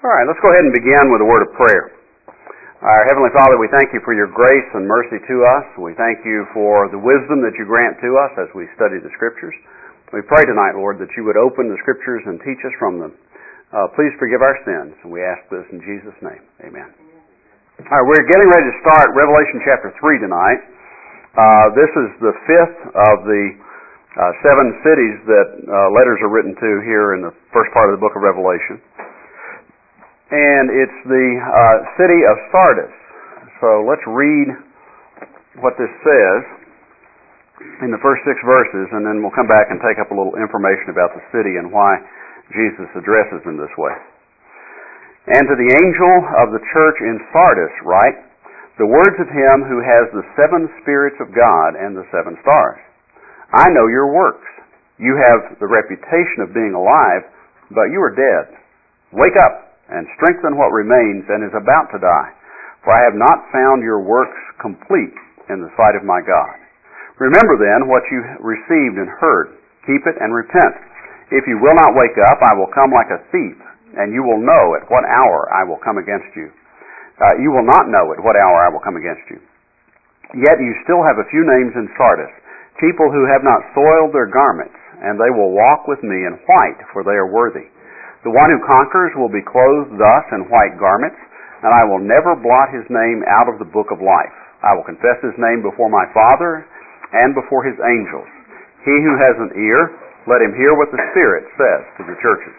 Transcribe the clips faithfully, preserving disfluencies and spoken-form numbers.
All right, let's go ahead and begin with a word of prayer. Our Heavenly Father, we thank you for your grace and mercy to us. We thank you for the wisdom that you grant to us as we study the Scriptures. We pray tonight, Lord, that you would open the Scriptures and teach us from them. Uh, please forgive our sins, and we ask this in Jesus' name. Amen. All right, we're getting ready to start Revelation chapter three tonight. Uh, this is the fifth of the uh, seven cities that uh, letters are written to here in the first part of the book of Revelation. And it's the uh, city of Sardis. So let's read what this says in the first six verses, and then we'll come back and take up a little information about the city and why Jesus addresses them this way. And to the angel of the church in Sardis write, the words of him who has the seven spirits of God and the seven stars. I know your works. You have the reputation of being alive, but you are dead. Wake up and strengthen what remains and is about to die. For I have not found your works complete in the sight of my God. Remember then what you received and heard. Keep it and repent. If you will not wake up, I will come like a thief, and you will know at what hour I will come against you. Uh, you will not know at what hour I will come against you. Yet you still have a few names in Sardis, people who have not soiled their garments, and they will walk with me in white, for they are worthy. The one who conquers will be clothed thus in white garments, and I will never blot his name out of the book of life. I will confess his name before my Father and before his angels. He who has an ear, let him hear what the Spirit says to the churches.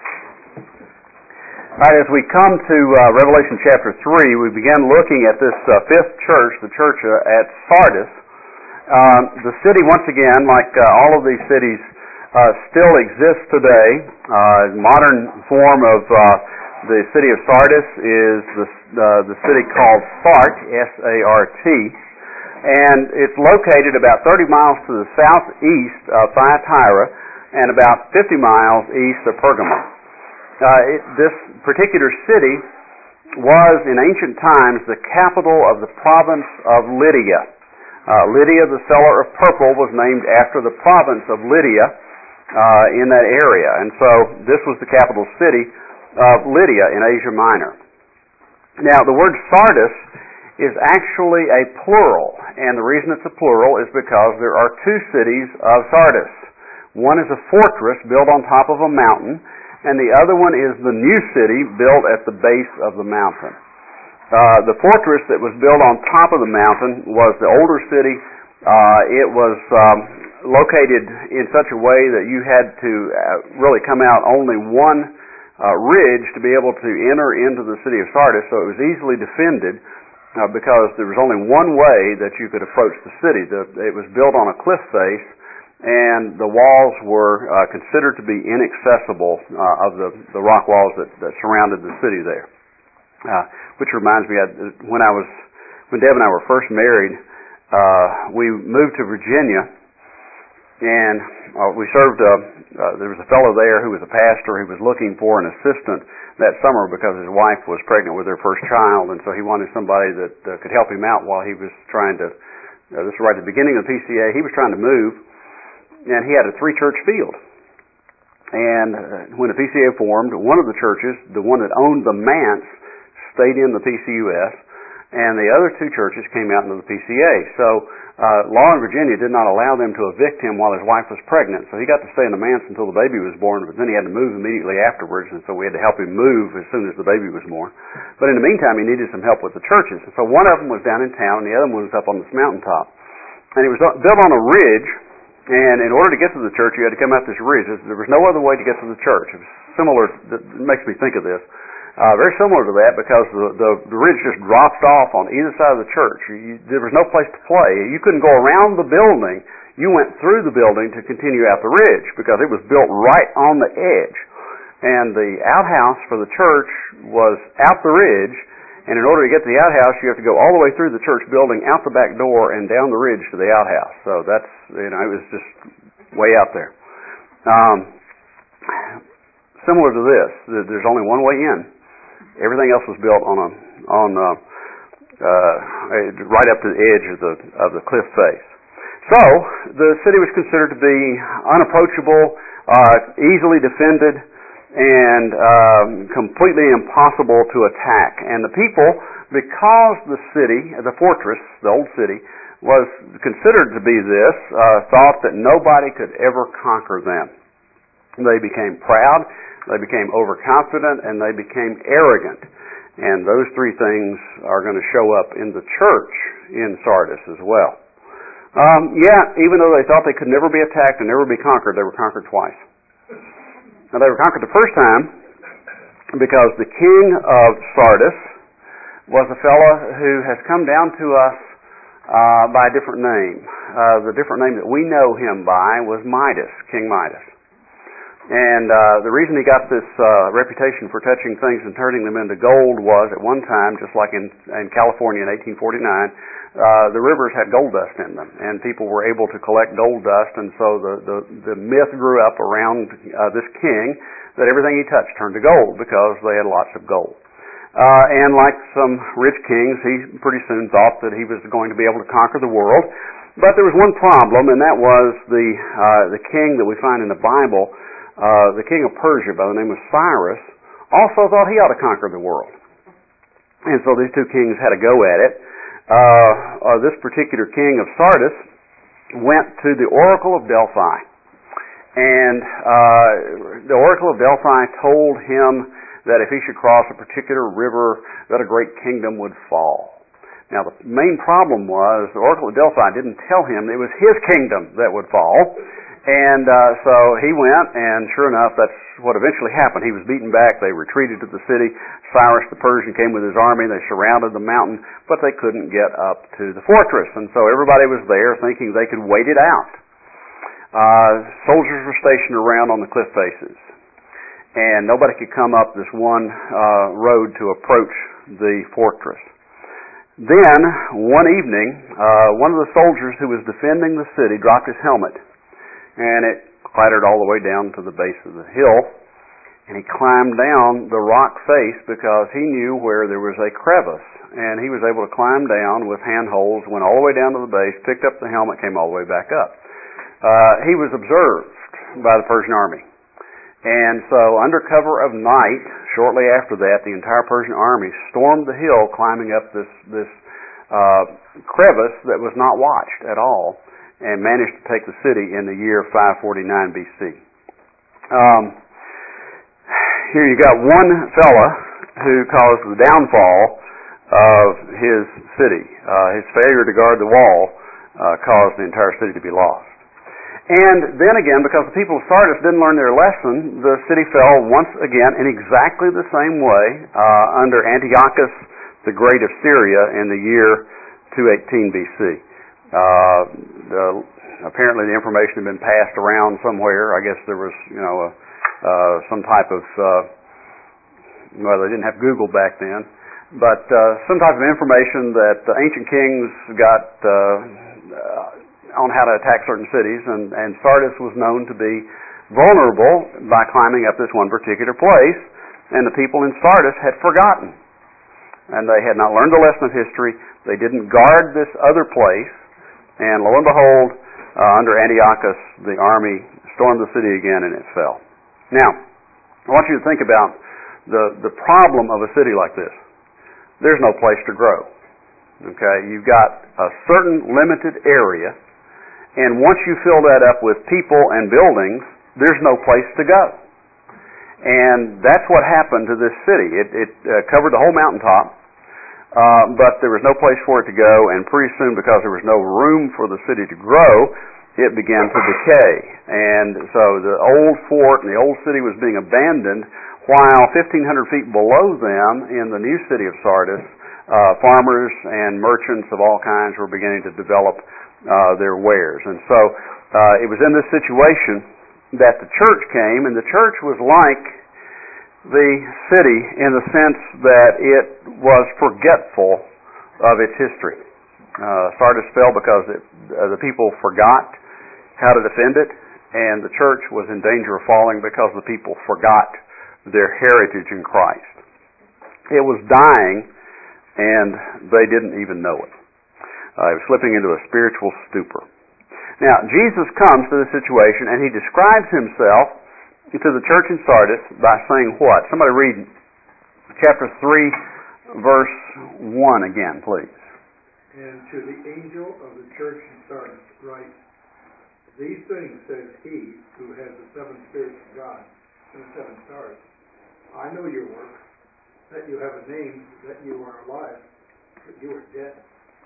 All right, as we come to uh, Revelation chapter three, we begin looking at this uh, fifth church, the church uh, at Sardis. Uh, the city, once again, like uh, all of these cities, Uh, still exists today. Uh, modern form of uh, the city of Sardis is the, uh, the city called Sart, S A R T, and it's located about thirty miles to the southeast of Thyatira and about fifty miles east of Pergamum. Uh, it, this particular city was, in ancient times, the capital of the province of Lydia. Uh, Lydia, the seller of purple, was named after the province of Lydia, Uh, in that area. And so this was the capital city of Lydia in Asia Minor. Now, the word Sardis is actually a plural, and the reason it's a plural is because there are two cities of Sardis. One is a fortress built on top of a mountain, and the other one is the new city built at the base of the mountain. Uh, the fortress that was built on top of the mountain was the older city. Uh, it was um, located in such a way that you had to uh, really come out only one uh, ridge to be able to enter into the city of Sardis, so it was easily defended uh, because there was only one way that you could approach the city. The, it was built on a cliff face, and the walls were uh, considered to be inaccessible uh, of the, the rock walls that, that surrounded the city there. Uh, which reminds me, I, when I was, when Deb and I were first married, uh, we moved to Virginia. And uh, we served, uh, uh, there was a fellow there who was a pastor who was looking for an assistant that summer because his wife was pregnant with their first child, and so he wanted somebody that uh, could help him out while he was trying to, uh, this was right at the beginning of the P C A, he was trying to move, and he had a three-church field. And uh, when the P C A formed, one of the churches, the one that owned the manse, stayed in the P C U S, and the other two churches came out into the P C A. So uh, law in Virginia did not allow them to evict him while his wife was pregnant, so he got to stay in the manse until the baby was born, but then he had to move immediately afterwards, and so we had to help him move as soon as the baby was born. But in the meantime, he needed some help with the churches. And so one of them was down in town, and the other one was up on this mountaintop. And it was built on a ridge, and in order to get to the church, you had to come out this ridge. There was no other way to get to the church. It was similar, it makes me think of this. Uh, very similar to that because the, the, the ridge just dropped off on either side of the church. You, there was no place to play. You couldn't go around the building. You went through the building to continue out the ridge because it was built right on the edge. And the outhouse for the church was out the ridge, and in order to get to the outhouse, you have to go all the way through the church building, out the back door, and down the ridge to the outhouse. So that's, you know, it was just way out there. Um, similar to this, there's only one way in. Everything else was built on a on a, uh, right up to the edge of the of the cliff face. So the city was considered to be unapproachable, uh, easily defended, and um, completely impossible to attack. And the people, because the city, the fortress, the old city, was considered to be this, uh, thought that nobody could ever conquer them. They became proud, they became overconfident, and they became arrogant. And those three things are going to show up in the church in Sardis as well. Um, yeah, even though they thought they could never be attacked and never be conquered, they were conquered twice. Now, they were conquered the first time because the king of Sardis was a fellow who has come down to us uh, by a different name. Uh, the different name that we know him by was Midas, King Midas. And uh, the reason he got this uh, reputation for touching things and turning them into gold was at one time, just like in, in California in eighteen forty-nine, uh, the rivers had gold dust in them, and people were able to collect gold dust, and so the, the, the myth grew up around uh, this king that everything he touched turned to gold because they had lots of gold. Uh, and like some rich kings, he pretty soon thought that he was going to be able to conquer the world. But there was one problem, and that was the uh, the king that we find in the Bible. Uh, the king of Persia, by the name of Cyrus, also thought he ought to conquer the world. And so these two kings had a go at it. Uh, uh, this particular king of Sardis went to the Oracle of Delphi. And uh, the Oracle of Delphi told him that if he should cross a particular river, that a great kingdom would fall. Now, the main problem was the Oracle of Delphi didn't tell him it was his kingdom that would fall. And uh, so he went, and sure enough, that's what eventually happened. He was beaten back. They retreated to the city. Cyrus the Persian came with his army. They surrounded the mountain, but they couldn't get up to the fortress. And so everybody was there thinking they could wait it out. Uh, soldiers were stationed around on the cliff faces, and nobody could come up this one uh, road to approach the fortress. Then, one evening, uh, one of the soldiers who was defending the city dropped his helmet, and it clattered all the way down to the base of the hill, and he climbed down the rock face because he knew where there was a crevice, and he was able to climb down with handholds, went all the way down to the base, picked up the helmet, came all the way back up. Uh, he was observed by the Persian army, and so under cover of night, shortly after that, the entire Persian army stormed the hill, climbing up this, this uh, crevice that was not watched at all, and managed to take the city in the year five forty-nine B C. Um, here you got one fella who caused the downfall of his city. Uh, his failure to guard the wall uh, caused the entire city to be lost. And then again, because the people of Sardis didn't learn their lesson, the city fell once again in exactly the same way uh, under Antiochus the Great of Syria in the year two eighteen B C. Uh, the, apparently the information had been passed around somewhere. I guess there was, you know, a, uh, some type of, uh, well, they didn't have Google back then, but uh, some type of information that the ancient kings got uh, uh, on how to attack certain cities, and, and Sardis was known to be vulnerable by climbing up this one particular place, and the people in Sardis had forgotten. And they had not learned the lesson of history. They didn't guard this other place. And lo and behold, uh, under Antiochus, the army stormed the city again, and it fell. Now, I want you to think about the, the problem of a city like this. There's no place to grow. Okay, you've got a certain limited area, and once you fill that up with people and buildings, there's no place to go. And that's what happened to this city. It, it uh, covered the whole mountaintop. Uh, but there was no place for it to go, and pretty soon, because there was no room for the city to grow, it began to decay. And so the old fort and the old city was being abandoned, while fifteen hundred feet below them in the new city of Sardis, uh, farmers and merchants of all kinds were beginning to develop uh, their wares. And so uh, it was in this situation that the church came, and the church was like the city in the sense that it was forgetful of its history. Uh, Sardis fell because it, uh, the people forgot how to defend it, and the church was in danger of falling because the people forgot their heritage in Christ. It was dying, and they didn't even know it. Uh, it was slipping into a spiritual stupor. Now, Jesus comes to the situation, and he describes himself to the church in Sardis by saying what? Somebody read chapter three, verse one again, please. And to the angel of the church in Sardis write, these things says he who has the seven spirits of God and the seven stars. I know your work, that you have a name, that you are alive, but you are dead.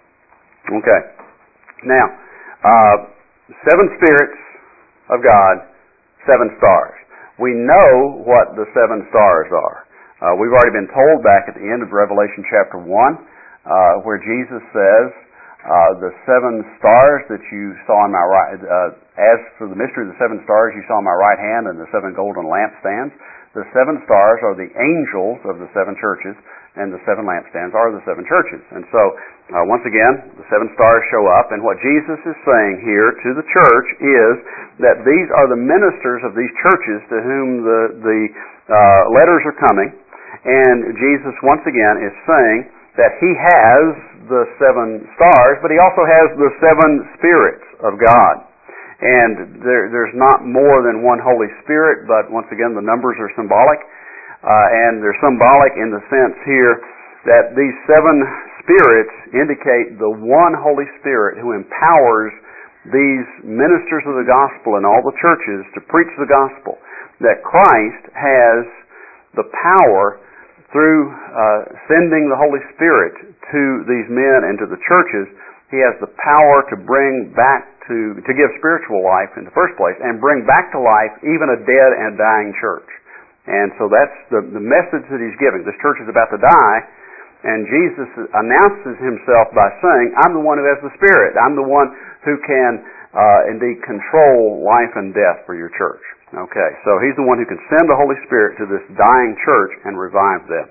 Okay. Now, uh, seven spirits of God, seven stars. We know what the seven stars are. Uh, we've already been told back at the end of Revelation chapter one, uh, where Jesus says, uh, the seven stars that you saw in my right, uh, as for the mystery of the seven stars you saw in my right hand and the seven golden lampstands, the seven stars are the angels of the seven churches, and the seven lampstands are the seven churches. And so, uh, once again, the seven stars show up, and what Jesus is saying here to the church is that these are the ministers of these churches to whom the, the uh, letters are coming, and Jesus once again is saying that he has the seven stars, but he also has the seven spirits of God. And there, there's not more than one Holy Spirit, but once again the numbers are symbolic. Uh, and they're symbolic in the sense here that these seven spirits indicate the one Holy Spirit who empowers these ministers of the gospel in all the churches to preach the gospel. That Christ has the power through uh, sending the Holy Spirit to these men and to the churches. He has the power to bring back to, to give spiritual life in the first place and bring back to life even a dead and dying church. And so that's the, the message that he's giving. This church is about to die, and Jesus announces himself by saying, I'm the one who has the Spirit. I'm the one who can uh, indeed control life and death for your church. Okay, so he's the one who can send the Holy Spirit to this dying church and revive them.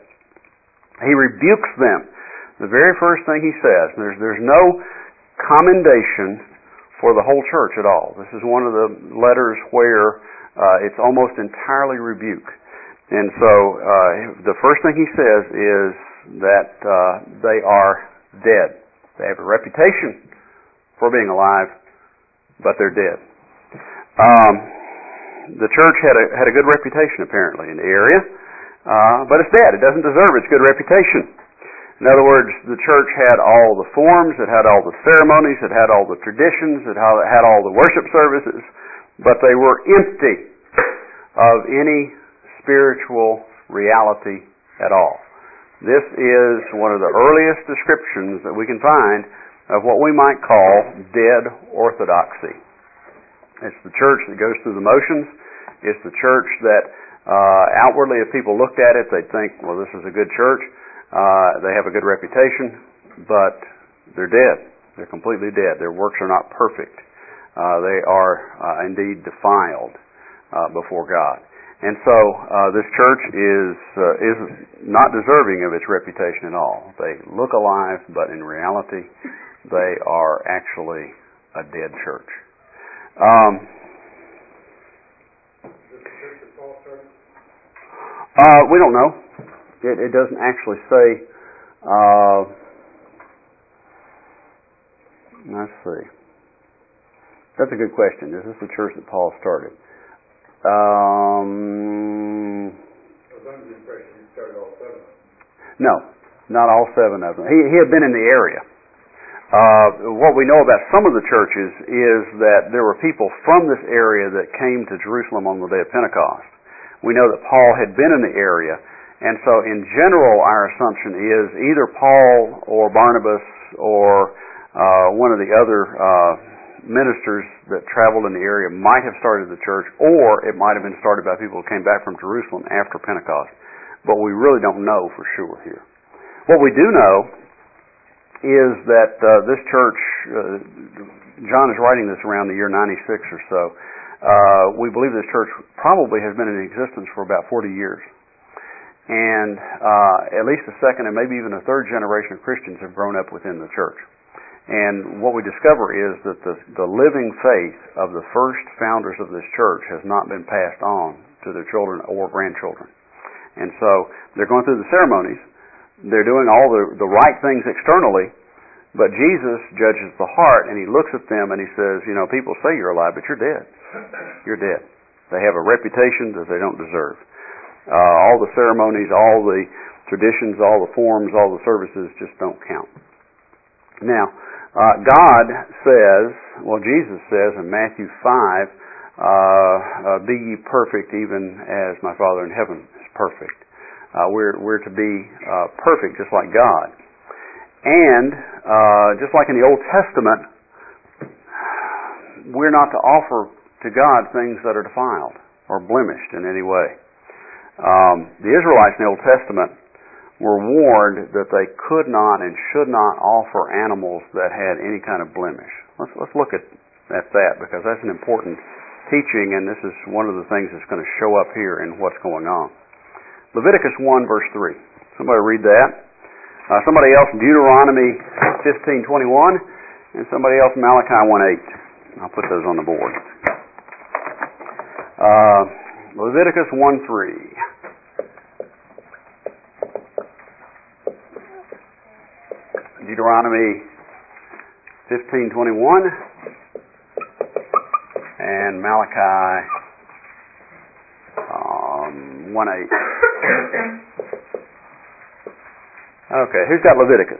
He rebukes them. The very first thing he says, there's, there's no commendation for the whole church at all. This is one of the letters where uh, it's almost entirely rebuke. And so uh, the first thing he says is that uh, they are dead. They have a reputation for being alive, but they're dead. Um, the church had a had a good reputation apparently in the area, uh, but it's dead. It doesn't deserve its good reputation. In other words, the church had all the forms, it had all the ceremonies, it had all the traditions, it had all the worship services, but they were empty of any spiritual reality at all. This is one of the earliest descriptions that we can find of what we might call dead orthodoxy. It's the church that goes through the motions. It's the church that uh, outwardly, if people looked at it, they'd think, well, this is a good church. Uh, they have a good reputation, but they're dead. They're completely dead. Their works are not perfect. Uh, they are uh, indeed defiled uh, before God. And so uh, this church is uh, is not deserving of its reputation at all. They look alive, but in reality, they are actually a dead church. Um, uh, we don't know. It, it doesn't actually say. Uh, let's see. That's a good question. Is this the church that Paul started? Um, I was under the impression he started all seven of them. No, not all seven of them. He, he had been in the area. Uh, what we know about some of the churches is that there were people from this area that came to Jerusalem on the day of Pentecost. We know that Paul had been in the area, and so in general our assumption is either Paul or Barnabas or uh, one of the other uh, ministers that traveled in the area might have started the church, or it might have been started by people who came back from Jerusalem after Pentecost. But we really don't know for sure here. What we do know is that uh, this church, uh, John is writing this around the year ninety-six or so, uh, we believe this church probably has been in existence for about forty years. And uh, at least a second and maybe even a third generation of Christians have grown up within the church. And what we discover is that the, the living faith of the first founders of this church has not been passed on to their children or grandchildren. And so they're going through the ceremonies. They're doing all the, the right things externally, but Jesus judges the heart, and he looks at them and he says, you know, people say you're alive, but you're dead. You're dead. They have a reputation that they don't deserve. Uh, all the ceremonies, all the traditions, all the forms, all the services just don't count. Now, uh, God says, well, Jesus says in Matthew five, uh, uh, be ye perfect even as my Father in heaven is perfect. Uh, we're, we're to be uh, perfect just like God. And uh, just like in the Old Testament, we're not to offer to God things that are defiled or blemished in any way. Um, the Israelites in the Old Testament were warned that they could not and should not offer animals that had any kind of blemish. Let's, let's look at, at that, because that's an important teaching, and this is one of the things that's going to show up here in what's going on. Leviticus one, verse three. Somebody read that. Uh, somebody else, Deuteronomy fifteen twenty-one, and somebody else, Malachi one eight. I'll put those on the board. Uh, Leviticus one three. Deuteronomy fifteen twenty-one, and Malachi um, one eight. Okay, who's got Leviticus?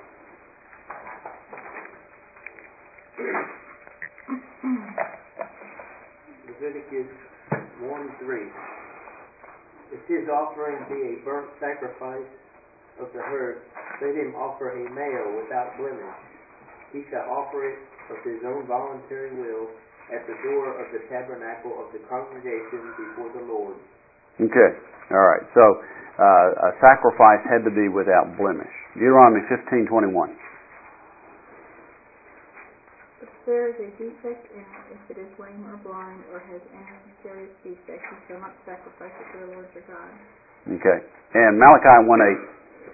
Leviticus one three. If his offering be a burnt sacrifice of the herd, let him offer a male without blemish. He shall offer it of his own voluntary will at the door of the tabernacle of the congregation before the Lord. Okay, all right. So uh, a sacrifice had to be without blemish. Deuteronomy fifteen twenty-one. If there is a defect in it, if it is lame or blind or has any serious defect, you shall not sacrifice it to the Lord your God. Okay, and Malachi one eight.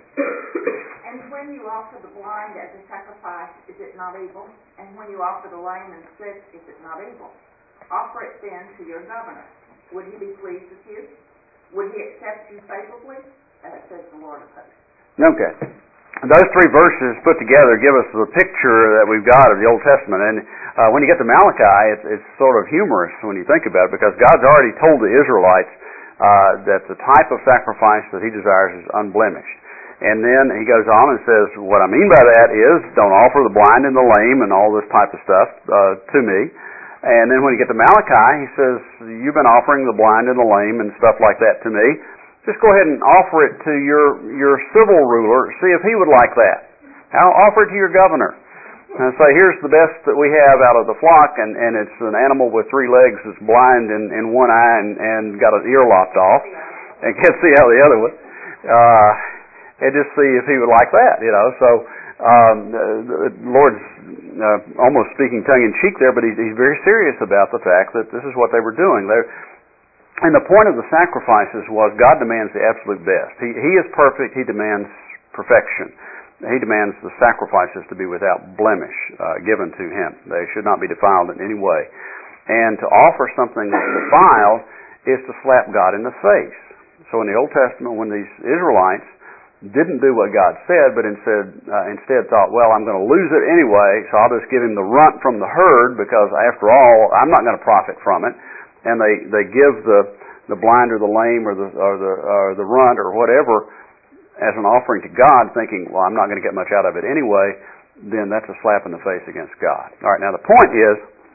And when you offer the blind as a sacrifice, is it not evil? And when you offer the lame and sick, is it not evil? Offer it then to your governor. Would he be pleased with you? Would he accept you favorably? That says the Lord of hosts. Okay. Those three verses put together give us the picture that we've got of the Old Testament. And uh, when you get to Malachi, it's, it's sort of humorous when you think about it, because God's already told the Israelites uh, that the type of sacrifice that He desires is unblemished. And then He goes on and says, what I mean by that is, don't offer the blind and the lame and all this type of stuff uh, to me. And then when you get to Malachi, He says, you've been offering the blind and the lame and stuff like that to me. Just go ahead and offer it to your, your civil ruler, see if he would like that. I'll offer it to your governor. And say, here's the best that we have out of the flock, and, and it's an animal with three legs that's blind in, in one eye and, and got an ear lopped off and can't see out the other one. Uh, and just see if he would like that, you know. So um, the Lord's uh, almost speaking tongue-in-cheek there, but he's, he's very serious about the fact that this is what they were doing. They're, And the point of the sacrifices was God demands the absolute best. He, he is perfect. He demands perfection. He demands the sacrifices to be without blemish uh, given to Him. They should not be defiled in any way. And to offer something that's defiled is to slap God in the face. So in the Old Testament, when these Israelites didn't do what God said, but instead, uh, instead thought, well, I'm going to lose it anyway, so I'll just give him the runt from the herd, because after all, I'm not going to profit from it. And they, they give the, the blind or the lame or the or the or the runt or whatever as an offering to God, thinking, well, I'm not going to get much out of it anyway, then that's a slap in the face against God. All right, now the point is,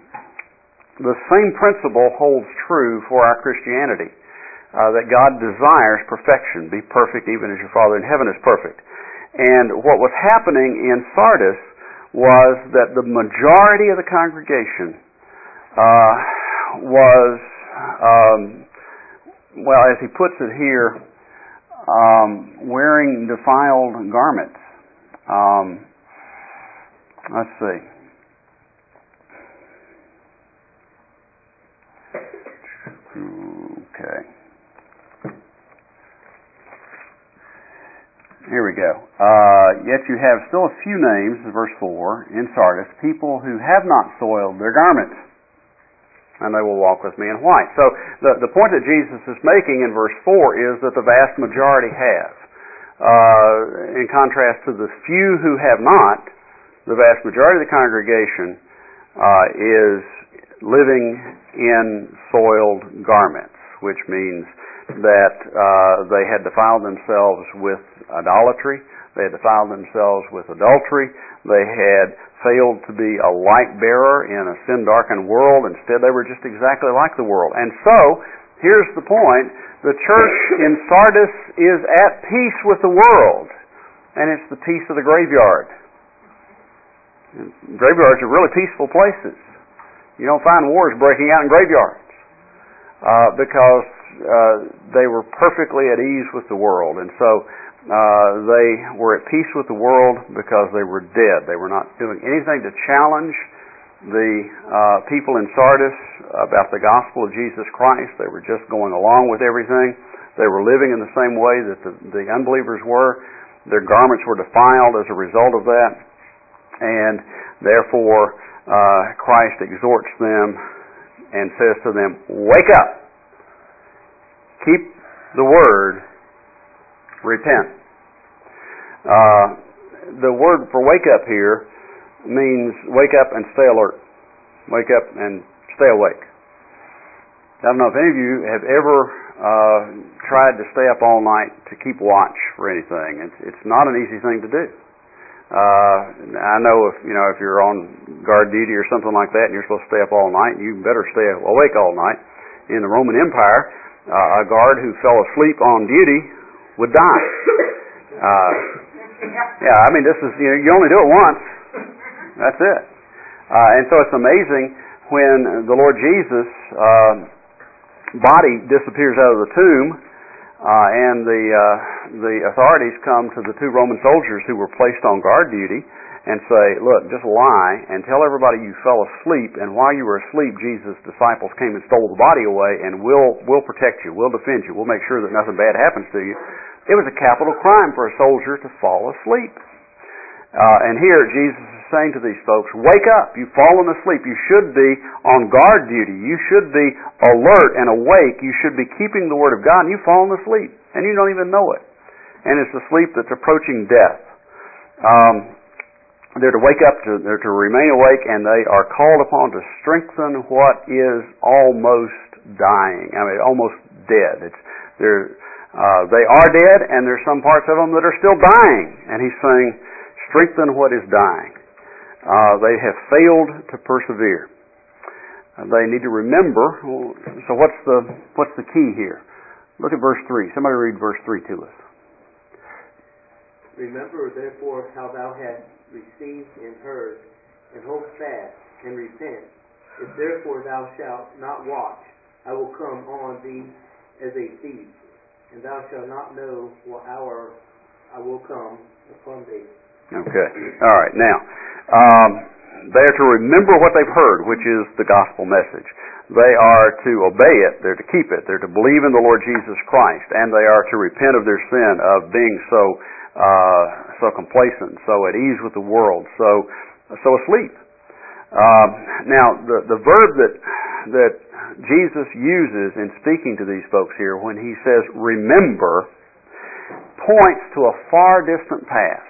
the same principle holds true for our Christianity, uh, that God desires perfection. Be perfect even as your Father in heaven is perfect. And what was happening in Sardis was that the majority of the congregation uh, was, um, well, as he puts it here, um, wearing defiled garments. Um, let's see. Okay. Here we go. Uh, yet you have still a few names, verse four, in Sardis, people who have not soiled their garments, and they will walk with me in white. So the, the point that Jesus is making in verse four is that the vast majority have. Uh, in contrast to the few who have not, the vast majority of the congregation uh, is living in soiled garments, which means that uh, they had defiled themselves with idolatry, they had defiled themselves with adultery, they had failed to be a light bearer in a sin-darkened world. Instead, they were just exactly like the world. And so, here's the point. The church in Sardis is at peace with the world, and it's the peace of the graveyard. And graveyards are really peaceful places. You don't find wars breaking out in graveyards uh, because uh, they were perfectly at ease with the world. And so uh, they were at peace with the world because they were dead. They were not doing anything to challenge the uh, people in Sardis about the gospel of Jesus Christ. They were just going along with everything. They were living in the same way that the, the unbelievers were. Their garments were defiled as a result of that. And therefore, uh, Christ exhorts them and says to them, wake up! Keep the word, repent. Uh, the word for wake up here means wake up and stay alert. Wake up and stay awake. I don't know if any of you have ever uh, tried to stay up all night to keep watch for anything. It's, it's not an easy thing to do. Uh, I know if you know if you're on guard duty or something like that, and you're supposed to stay up all night, you better stay awake all night. In the Roman Empire, uh, a guard who fell asleep on duty would die. Uh, yeah, I mean this is you know you only do it once. That's it. Uh, and so it's amazing when the Lord Jesus' uh, body disappears out of the tomb. Uh, and the uh, the authorities come to the two Roman soldiers who were placed on guard duty and say, look, just lie and tell everybody you fell asleep, and while you were asleep, Jesus' disciples came and stole the body away, and we'll, we'll protect you, we'll defend you, we'll make sure that nothing bad happens to you. It was a capital crime for a soldier to fall asleep. Uh, and here Jesus is saying to these folks, wake up, you've fallen asleep, you should be on guard duty, you should be alert and awake, you should be keeping the Word of God, and you've fallen asleep, and you don't even know it. And it's a sleep that's approaching death. Um, they're to wake up, to, they're to remain awake, and they are called upon to strengthen what is almost dying, I mean, almost dead. It's, they're, uh, they are dead, and there's some parts of them that are still dying, and he's saying, strengthen what is dying. Uh, they have failed to persevere. Uh, they need to remember. So what's the what's the key here? Look at verse three. Somebody read verse three to us. Remember therefore how thou hast received and heard, and hold fast and repent. If therefore thou shalt not watch, I will come on thee as a thief, and thou shalt not know what hour I will come upon thee. Okay. All right. Now, um, they are to remember what they've heard, which is the gospel message. They are to obey it. They're to keep it. They're to believe in the Lord Jesus Christ, and they are to repent of their sin of being so uh, so complacent, so at ease with the world, so so asleep. Um, now, the the verb that that Jesus uses in speaking to these folks here, when he says "remember," points to a far distant past.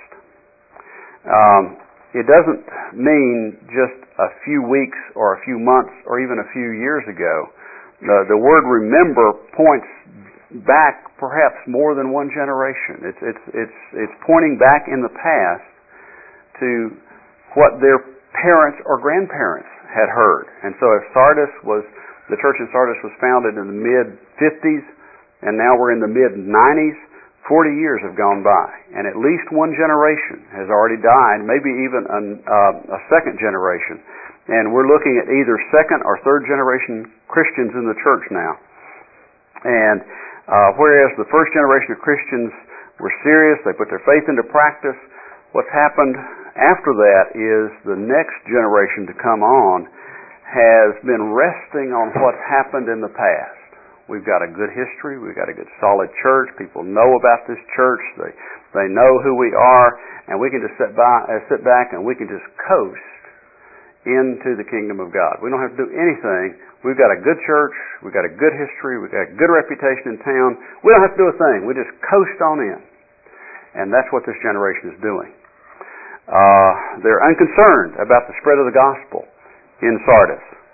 Um, it doesn't mean just a few weeks or a few months or even a few years ago. The, the word remember points back perhaps more than one generation. It's, it's, it's, it's pointing back in the past to what their parents or grandparents had heard. And so if Sardis was, the church in Sardis was founded in the mid fifties, and now we're in the mid nineties, Forty years have gone by, and at least one generation has already died, maybe even an, uh, a second generation. And we're looking at either second or third generation Christians in the church now. And uh, whereas the first generation of Christians were serious, they put their faith into practice, what's happened after that is the next generation to come on has been resting on what's happened in the past. We've got a good history. We've got a good solid church. People know about this church. They they know who we are, and we can just sit by, uh, sit back, and we can just coast into the kingdom of God. We don't have to do anything. We've got a good church. We've got a good history. We've got a good reputation in town. We don't have to do a thing. We just coast on in, and that's what this generation is doing. Uh, they're unconcerned about the spread of the gospel in Sardis.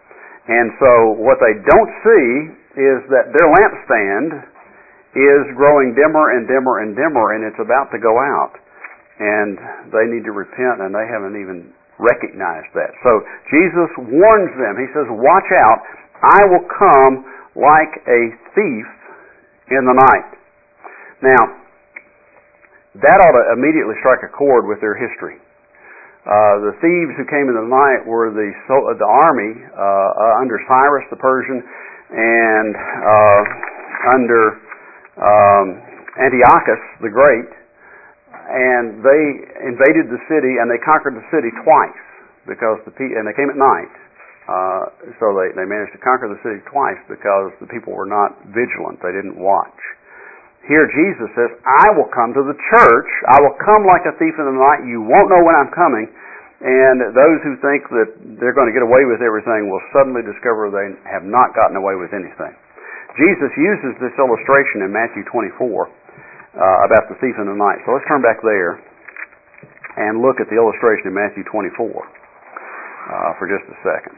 And so what they don't see is that their lampstand is growing dimmer and dimmer and dimmer, and it's about to go out. And they need to repent, and they haven't even recognized that. So Jesus warns them. He says, watch out. I will come like a thief in the night. Now, that ought to immediately strike a chord with their history. Uh, the thieves who came in the night were the so, the army uh, uh, under Cyrus the Persian and uh, under um, Antiochus the Great, and they invaded the city and they conquered the city twice because the pe- and they came at night. Uh, so they, they managed to conquer the city twice because the people were not vigilant. They didn't watch. Here Jesus says, I will come to the church. I will come like a thief in the night. You won't know when I'm coming. And those who think that they're going to get away with everything will suddenly discover they have not gotten away with anything. Jesus uses this illustration in Matthew twenty-four uh, about the thief in the night. So let's turn back there and look at the illustration in Matthew twenty-four uh, for just a second.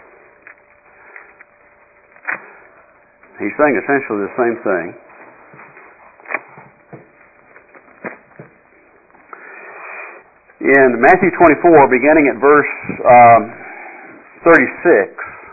He's saying essentially the same thing. In Matthew twenty-four, beginning at verse um, thirty-six,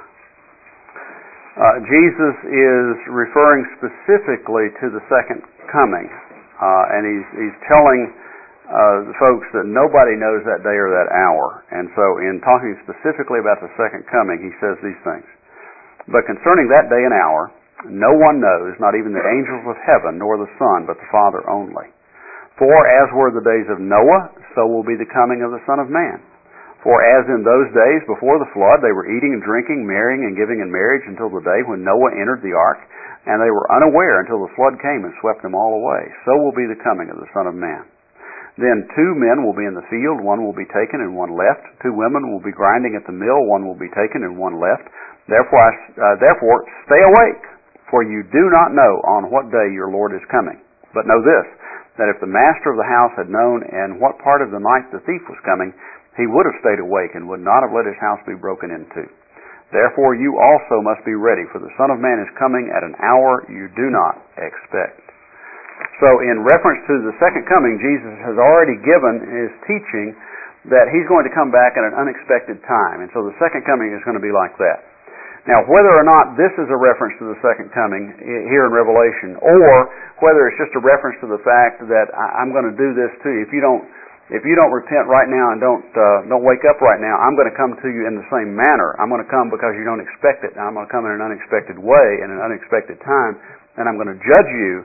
uh, Jesus is referring specifically to the second coming, uh, and he's, he's telling uh, the folks that nobody knows that day or that hour. And so in talking specifically about the second coming, he says these things. But concerning that day and hour, no one knows, not even the angels of heaven, nor the Son, but the Father only. For as were the days of Noah, so will be the coming of the Son of Man. For as in those days before the flood, they were eating and drinking, marrying and giving in marriage until the day when Noah entered the ark, and they were unaware until the flood came and swept them all away. So will be the coming of the Son of Man. Then two men will be in the field, one will be taken and one left. Two women will be grinding at the mill, one will be taken and one left. Therefore, uh, therefore stay awake, for you do not know on what day your Lord is coming. But know this, that if the master of the house had known in what part of the night the thief was coming, he would have stayed awake and would not have let his house be broken into. Therefore you also must be ready, for the Son of Man is coming at an hour you do not expect. So in reference to the second coming, Jesus has already given his teaching that he's going to come back at an unexpected time. And so the second coming is going to be like that. Now, whether or not this is a reference to the second coming here in Revelation, or whether it's just a reference to the fact that I'm going to do this to you, if you don't, if you don't repent right now and don't uh, don't wake up right now, I'm going to come to you in the same manner. I'm going to come because you don't expect it, and I'm going to come in an unexpected way, in an unexpected time, and I'm going to judge you.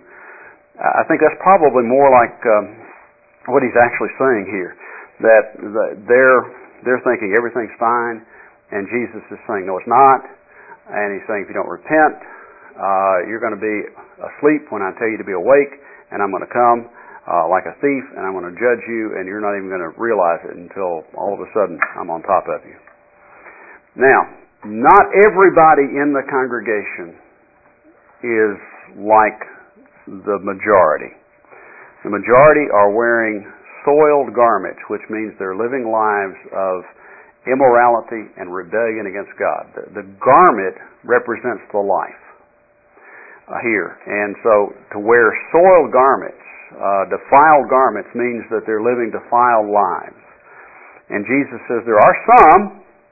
I think that's probably more like um, what he's actually saying here, that they're they're thinking everything's fine, and Jesus is saying, no, it's not. And he's saying, if you don't repent, uh, you're going to be asleep when I tell you to be awake, and I'm going to come uh, like a thief, and I'm going to judge you, and you're not even going to realize it until all of a sudden I'm on top of you. Now, not everybody in the congregation is like the majority. The majority are wearing soiled garments, which means they're living lives of immorality and rebellion against God. The, the garment represents the life uh, here. And so to wear soiled garments, uh, defiled garments, means that they're living defiled lives. And Jesus says there are some,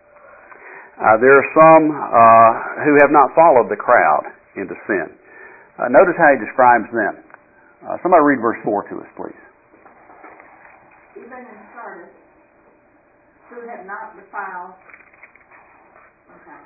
uh, there are some uh, who have not followed the crowd into sin. Uh, notice how he describes them. Uh, somebody read verse four to us, please. Even in Sardis, who have not defiled. Okay.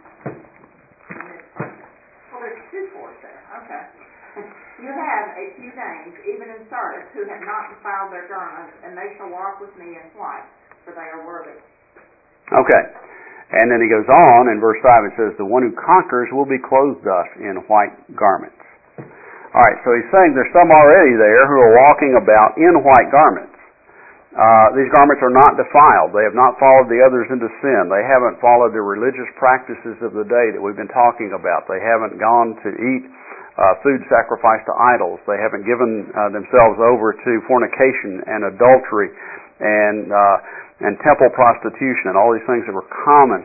Well, there's two fours there. Okay. You have a few names, even in Sardis, who have not defiled their garments, and they shall walk with me in white, for they are worthy. Okay. And then he goes on in verse five, it says, the one who conquers will be clothed thus in white garments. All right, so he's saying there's some already there who are walking about in white garments. Uh, these garments are not defiled. They have not followed the others into sin. They haven't followed the religious practices of the day that we've been talking about. They haven't gone to eat uh, food sacrificed to idols. They haven't given uh, themselves over to fornication and adultery and uh, and temple prostitution and all these things that were common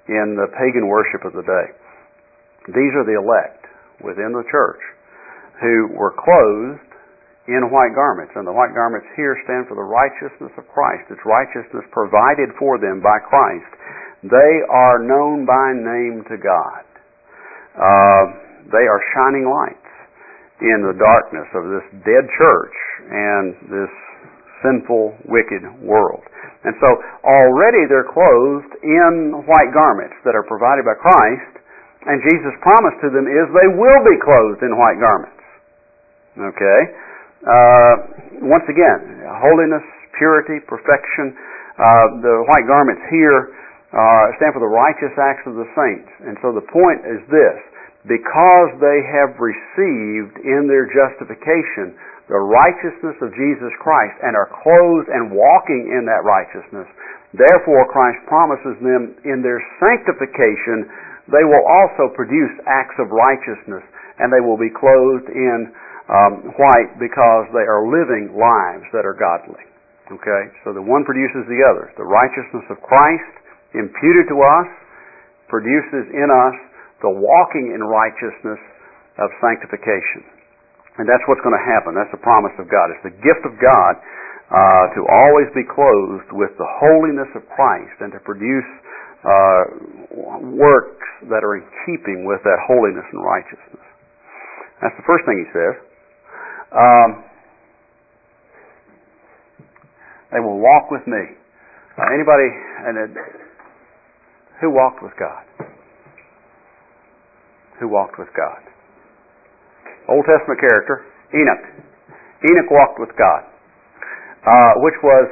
in the pagan worship of the day. These are the elect within the church who were clothed in white garments, and the white garments here stand for the righteousness of Christ. It's righteousness provided for them by Christ. They are known by name to God. Uh, they are shining lights in the darkness of this dead church and this sinful, wicked world. And so already they're clothed in white garments that are provided by Christ, and Jesus' promise to them is they will be clothed in white garments. Okay? Uh, once again, holiness, purity, perfection. Uh, the white garments here uh, stand for the righteous acts of the saints. And so the point is this: because they have received in their justification the righteousness of Jesus Christ and are clothed and walking in that righteousness, therefore Christ promises them in their sanctification they will also produce acts of righteousness, and they will be clothed in Um, white because they are living lives that are godly. Okay? So the one produces the other. The righteousness of Christ imputed to us produces in us the walking in righteousness of sanctification. And that's what's going to happen. That's the promise of God. It's the gift of God uh, to always be clothed with the holiness of Christ and to produce uh, works that are in keeping with that holiness and righteousness. That's the first thing he says. Um, they will walk with me. Uh, anybody and it, who walked with God? Who walked with God? Old Testament character, Enoch. Enoch walked with God, uh, which was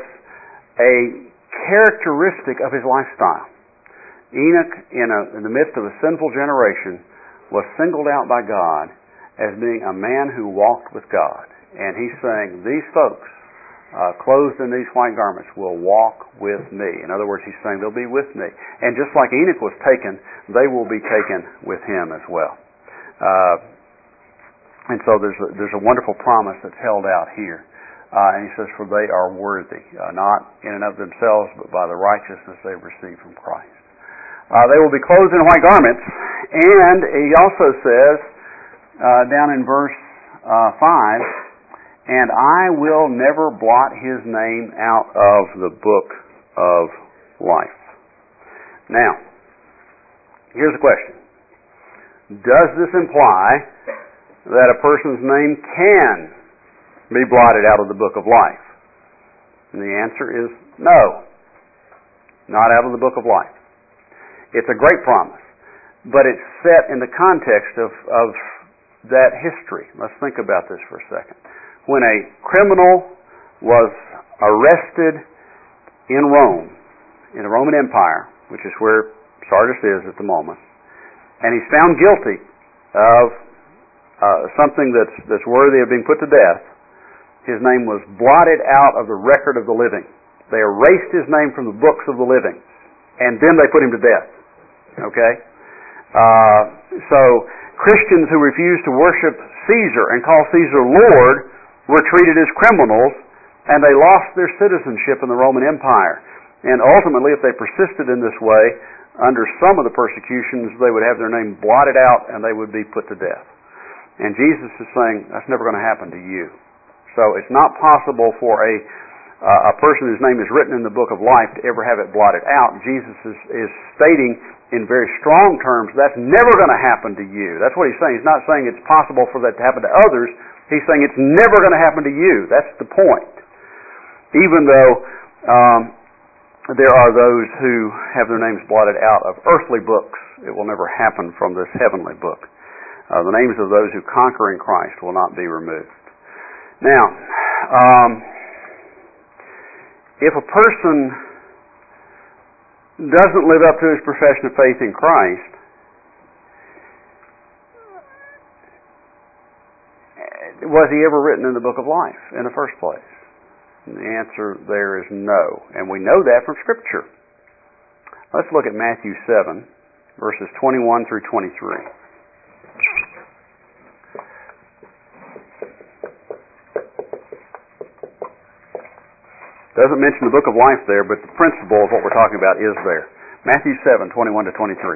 a characteristic of his lifestyle. Enoch, in, a, in the midst of a sinful generation, was singled out by God as being a man who walked with God. And he's saying, these folks, uh, clothed in these white garments, will walk with me. In other words, he's saying they'll be with me. And just like Enoch was taken, they will be taken with him as well. Uh, and so there's a, there's a wonderful promise that's held out here. Uh, and he says, for they are worthy, uh, not in and of themselves, but by the righteousness they've received from Christ. Uh, they will be clothed in white garments. And he also says, Uh, down in verse uh, five, and I will never blot his name out of the book of life. Now, here's the question. Does this imply that a person's name can be blotted out of the book of life? And the answer is no. Not out of the book of life. It's a great promise, but it's set in the context of, of that history. Let's think about this for a second. When a criminal was arrested in Rome, in the Roman Empire, which is where Sardis is at the moment, and he's found guilty of uh, something that's, that's worthy of being put to death, his name was blotted out of the record of the living. They erased his name from the books of the living, and then they put him to death. Okay? Uh, so, Christians who refused to worship Caesar and call Caesar Lord were treated as criminals, and they lost their citizenship in the Roman Empire. And ultimately, if they persisted in this way, under some of the persecutions, they would have their name blotted out and they would be put to death. And Jesus is saying, that's never going to happen to you. So it's not possible for a uh, a person whose name is written in the book of life to ever have it blotted out. Jesus is, is stating in very strong terms, that's never going to happen to you. That's what he's saying. He's not saying it's possible for that to happen to others. He's saying it's never going to happen to you. That's the point. Even though um, there are those who have their names blotted out of earthly books, it will never happen from this heavenly book. Uh, the names of those who conquer in Christ will not be removed. Now, um, if a person doesn't live up to his profession of faith in Christ, was he ever written in the book of life in the first place? And the answer there is no. And we know that from Scripture. Let's look at Matthew seven, verses twenty-one through twenty-three. Doesn't mention the book of life there, but the principle of what we're talking about is there. Matthew seven, twenty-one to twenty-three.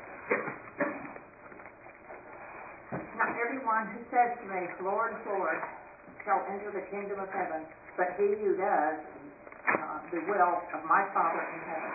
Not everyone who says to me, Lord, Lord, shall enter the kingdom of heaven, but he who does uh, the will of my Father in heaven.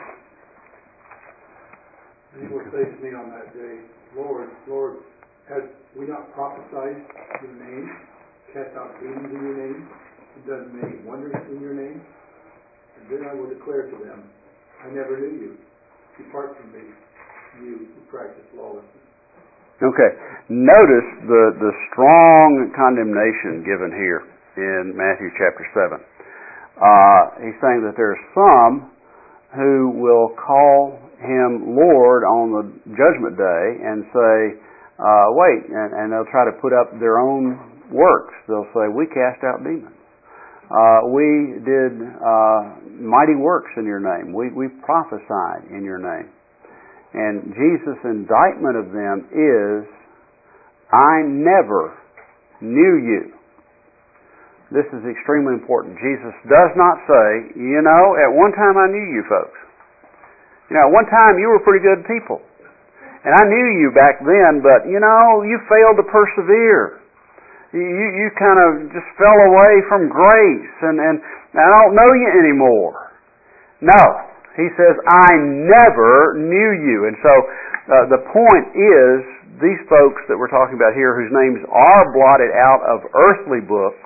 And he will say to me on that day, Lord, Lord, have we not prophesied in your name, cast out demons in your name, and done many wonders in your name? And then I will declare to them, I never knew you. Depart from me, you who practice lawlessness. Okay. Notice the, the strong condemnation given here in Matthew chapter seven. Uh, he's saying that there are some who will call him Lord on the judgment day and say, uh, wait, and, and they'll try to put up their own works. They'll say, we cast out demons. Uh, we did uh, mighty works in your name. We, we prophesied in your name. And Jesus' indictment of them is, I never knew you. This is extremely important. Jesus does not say, you know, at one time I knew you folks. You know, at one time you were pretty good people. And I knew you back then, but, you know, you failed to persevere. You, you, you kind of just fell away from grace, and, and I don't know you anymore. No. He says, I never knew you. And so uh, the point is, these folks that we're talking about here, whose names are blotted out of earthly books,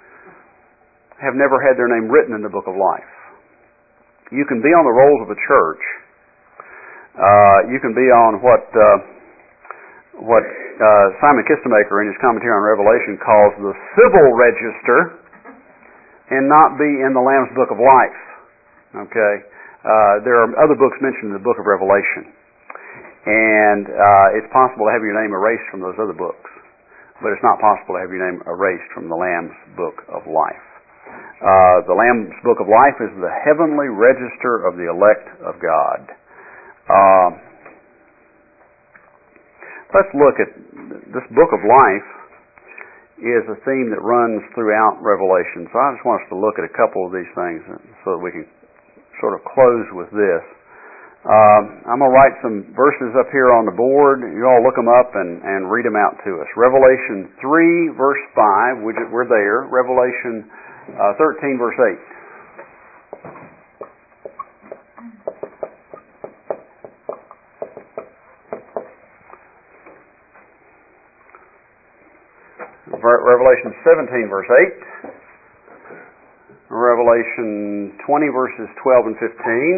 have never had their name written in the book of life. You can be on the rolls of a church. Uh, you can be on what uh, what uh, Simon Kistemaker in his commentary on Revelation calls the civil register, and not be in the Lamb's book of life. Okay? Uh, there are other books mentioned in the book of Revelation. And uh, it's possible to have your name erased from those other books. But it's not possible to have your name erased from the Lamb's book of life. Uh, the Lamb's book of life is the heavenly register of the elect of God. Uh, let's look at this book of life is a theme that runs throughout Revelation. So I just want us to look at a couple of these things so that we can sort of close with this. Uh, I'm going to write some verses up here on the board. You all look them up and, and read them out to us. Revelation three, verse five, we're there. Revelation uh, thirteen, verse eight. Revelation seventeen, verse eight. Revelation twenty, verses twelve and fifteen.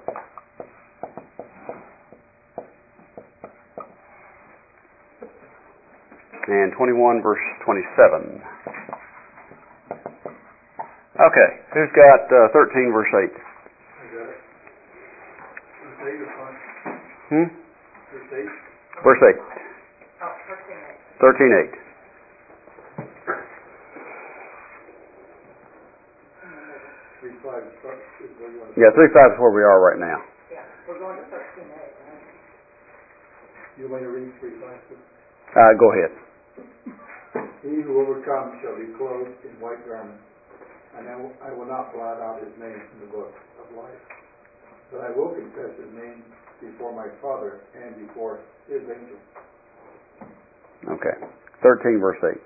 And twenty-one, verse twenty-seven. Okay, who's got uh, thirteen, verse eight? I got it. Verse eight or five? Hmm? Verse eight? Verse eight. Oh, thirteen eight. thirteen eight. Three five is where you want to Yeah, three five is where we are right now. Yeah, we're going to thirteen eight, right? You want to read three five? Uh, go ahead. He who overcomes shall be clothed in white garments, and I will, I will not blot out his name from the book of life. But I will confess his name before my Father and before his angels. Okay. thirteen, verse eight.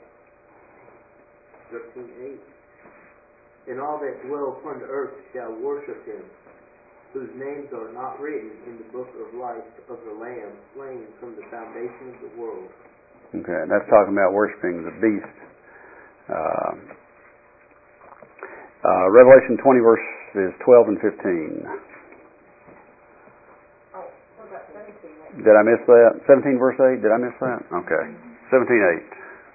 thirteen eight. And all that dwell upon the earth shall worship him, whose names are not written in the book of life of the Lamb slain from the foundation of the world. Okay, that's talking about worshiping the beast. Uh, uh, Revelation twenty, verses twelve and fifteen. Oh, what about seventeen eight? Did I miss that? seventeen, verse eight? Did I miss that? Okay. seventeen eight.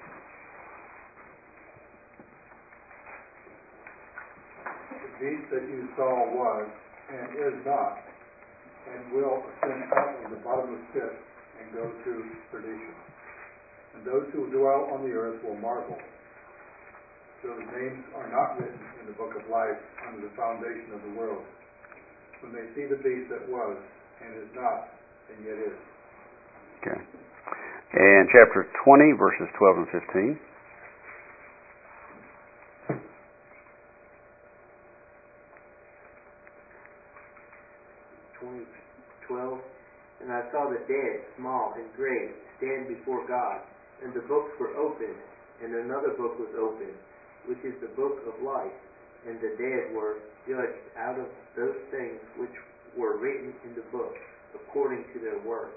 The beast that you saw was, and is not, and will ascend out of the bottomless pit and go to perdition. And those who dwell on the earth will marvel. Those names are not written in the book of life under the foundation of the world. When they see the beast that was, and is not, and yet is. Okay. And chapter twenty, verses twelve and fifteen. twenty twelve. And I saw the dead, small and great, stand before God, and the books were opened, and another book was opened, which is the book of life. And the dead were judged out of those things which were written in the book, according to their works.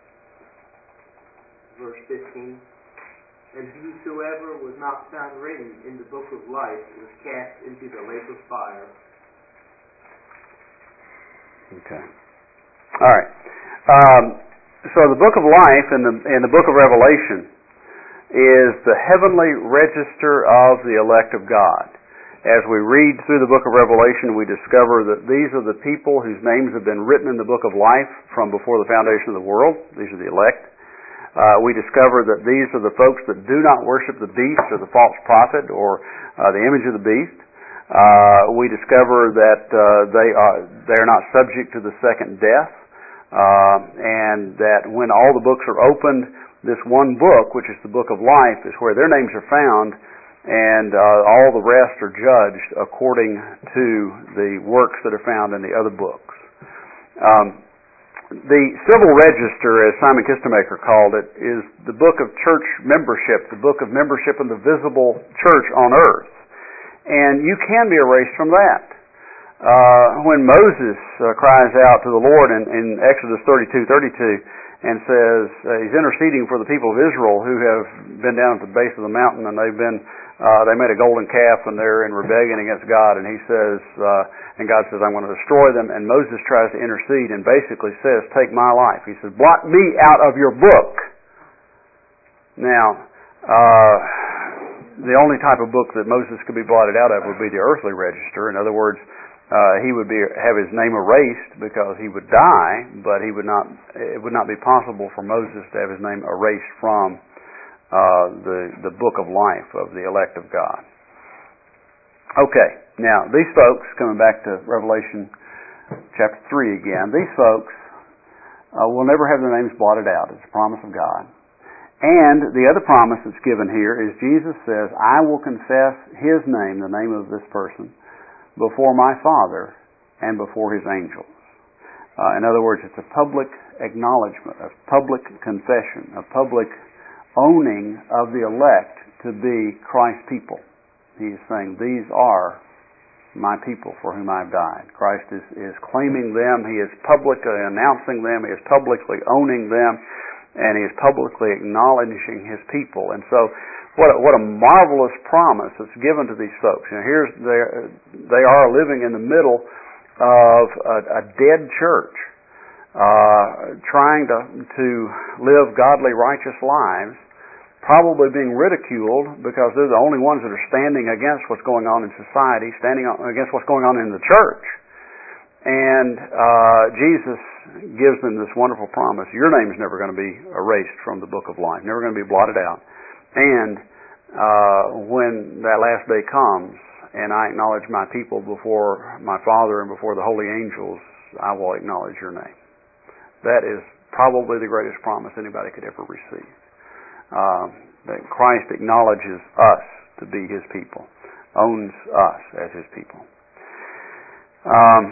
Verse fifteen. And whosoever was not found written in the book of life was cast into the lake of fire. Okay. All right. Um, so the book of life in the in the book of Revelation is the heavenly register of the elect of God. As we read through the book of Revelation, we discover that these are the people whose names have been written in the book of life from before the foundation of the world. These are the elect. Uh, we discover that these are the folks that do not worship the beast or the false prophet or uh, the image of the beast. Uh, we discover that uh, they are they are not subject to the second death. Uh, and that when all the books are opened, this one book, which is the book of life, is where their names are found, and uh, all the rest are judged according to the works that are found in the other books. Um, the civil register, as Simon Kistemaker called it, is the book of church membership, the book of membership in the visible church on earth. And you can be erased from that. Uh, when Moses uh, cries out to the Lord in, in Exodus thirty-two thirty-two and says uh, he's interceding for the people of Israel who have been down at the base of the mountain and they've been uh, they made a golden calf and they're in rebellion against God, and he says uh, and God says, I'm going to destroy them, and Moses tries to intercede and basically says, take my life. He says, blot me out of your book. Now uh, the only type of book that Moses could be blotted out of would be the earthly register. In other words, Uh, he would be have his name erased because he would die, but he would not. It would not be possible for Moses to have his name erased from uh, the the book of life of the elect of God. Okay, now these folks, coming back to Revelation chapter three again, these folks uh, will never have their names blotted out. It's a promise of God. And the other promise that's given here is Jesus says, I will confess His name, the name of this person, before my Father and before His angels. Uh, in other words, it's a public acknowledgement, a public confession, a public owning of the elect to be Christ's people. He is saying, these are my people for whom I've died. Christ is, is claiming them. He is publicly announcing them. He is publicly owning them. And He is publicly acknowledging His people. And so, What a, what a marvelous promise that's given to these folks. You know, here's they are living in the middle of a, a dead church, uh, trying to to live godly, righteous lives, probably being ridiculed because they're the only ones that are standing against what's going on in society, standing against what's going on in the church. And uh, Jesus gives them this wonderful promise: your name is never going to be erased from the book of life, never going to be blotted out. And uh, when that last day comes and I acknowledge my people before my Father and before the holy angels, I will acknowledge your name. That is probably the greatest promise anybody could ever receive. Uh, that Christ acknowledges us to be His people, owns us as His people. Um,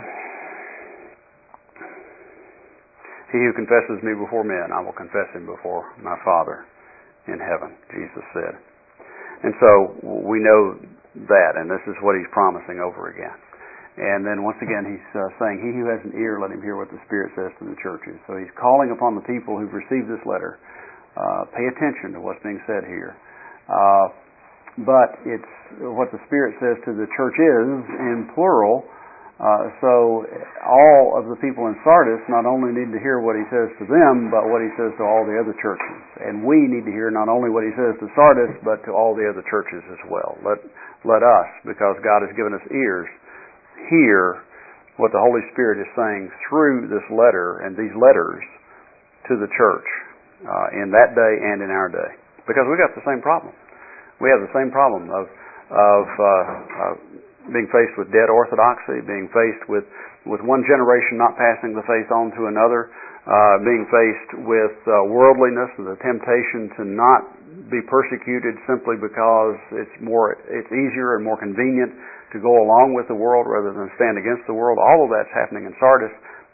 he who confesses me before men, I will confess him before my Father in heaven, Jesus said. And so we know that, and this is what He's promising over again. And then once again He's uh, saying, he who has an ear, let him hear what the Spirit says to the churches. So He's calling upon the people who've received this letter. Uh, pay attention to what's being said here. Uh, but it's what the Spirit says to the churches in plural. Uh, so all of the people in Sardis not only need to hear what He says to them, but what He says to all the other churches. And we need to hear not only what He says to Sardis, but to all the other churches as well. Let let us, because God has given us ears, hear what the Holy Spirit is saying through this letter and these letters to the church uh, in that day and in our day. Because we've got the same problem. We have the same problem of of uh, uh, being faced with dead orthodoxy, being faced with, with one generation not passing the faith on to another, uh, being faced with uh, worldliness and the temptation to not be persecuted simply because it's more it's easier and more convenient to go along with the world rather than stand against the world. All of that's happening in Sardis,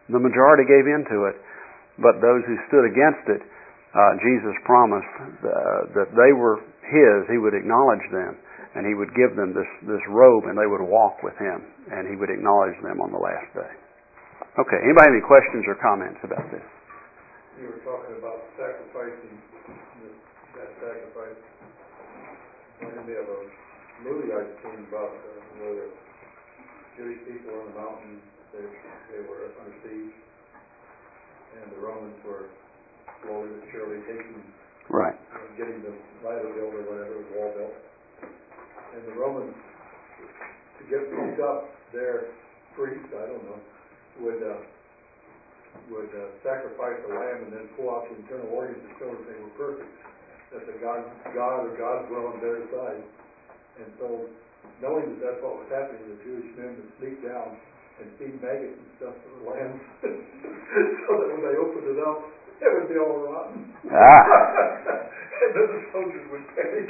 The majority gave into it, but those who stood against it, uh, Jesus promised uh, that they were His. He would acknowledge them, and He would give them this, this robe, and they would walk with Him, and He would acknowledge them on the last day. Okay, anybody have any questions or comments about this? You were talking about sacrificing, that sacrifice. Reminded me of a movie I've seen about uh, where the Jewish people were on the mountain. They, they were under siege, and the Romans were slowly but surely taking, right, you know, getting the ladder built or whatever, the wall built. And the Romans, to get pumped up, their priests, I don't know, would uh, would uh, sacrifice a lamb and then pull out the internal organs to show that they were perfect, that the God, God or God's will on their side. And so, knowing that that's what was happening, the Jewish men would sneak down and feed maggots and stuff to the lambs, so that when they opened it up, it would be all rotten. Ah. And then the soldiers would panic.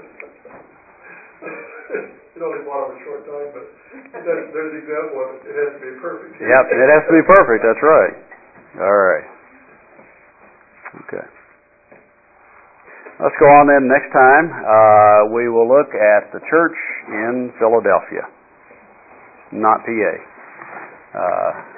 It only bought them a short time, but that, there's an example of it. It has to be perfect. Yep, it has to be perfect. That's right. All right. Okay. Let's go on then. Next time, uh, we will look at the church in Philadelphia, not P A. Uh,